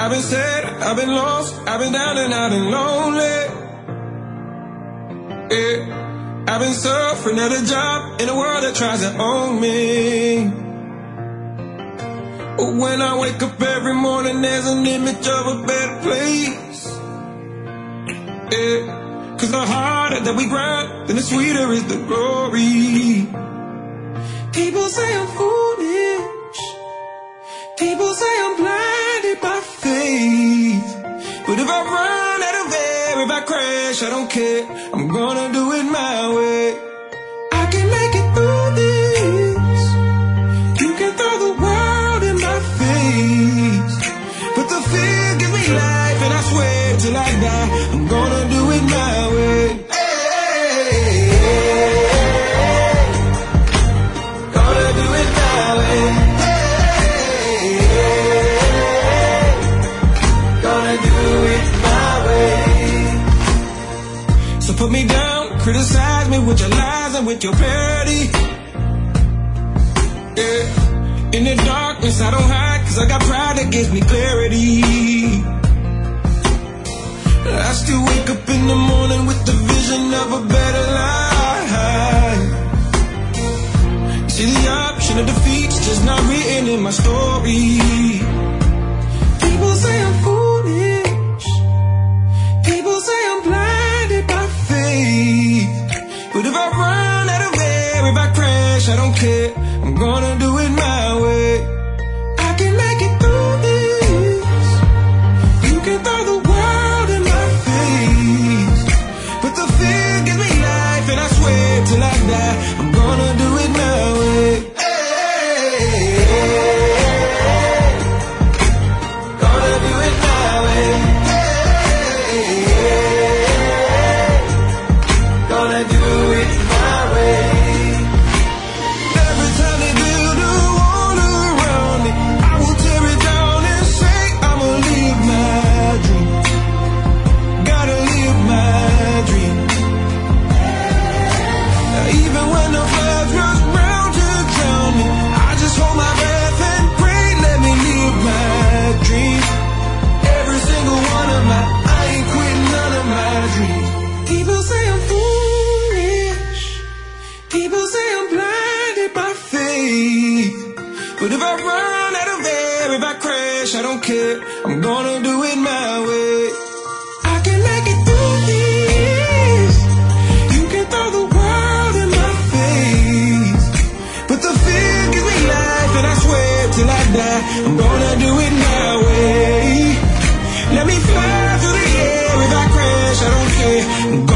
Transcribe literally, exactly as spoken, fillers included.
I've been sad, I've been lost, I've been down and out and lonely. Yeah, I've been suffering at a job in a world that tries to own me. But when I wake up every morning, there's an image of a better place. Yeah, cause the harder that we grind, then the sweeter is the glory. People say I'm foolish, people say I'm blinded by faith. But if I run out of air, if I crash, I don't care, I'm gonna do it my way. I can make it through this, you can throw the world in my face, but the fear gives me life, and I swear till I die, I'm gonna do it my way. Gonna do it my way. Gonna do it my way. So put me down, criticize me with your lies and with your parody. Yeah. In the darkness I don't hide, cause I got pride that gives me clarity. I still wake up in the morning with the vision of a better life. See, the option of defeat's just not written in my story. People say I'm foolish, people say I'm blinded by faith. But if I run out of air, if I crash, I don't care, I'm gonna do it my way. I can make it through this, you can throw the world in my face, but the fear gives me life, and I swear till I die, I'm gonna do it my way. Gonna do it my way. Gonna do it my way. Every time they build a wall around me, I will tear it down and say I'ma live my dream. Gotta live my dream. Now, even when the floods rush round to drown me, I just hold my breath and pray, let me live my dream. Every single one of my, I ain't quitting none of my dreams. People say I'm foolish, people say I'm blinded by faith. But if I run out of air, if I crash, I don't care, I'm gonna do it my way. I can make it through this, you can throw the world in my face, but the fear gives me life, and I swear till I die, I'm gonna do it my way. Let me fly through the air, if I crash, I don't care, I'm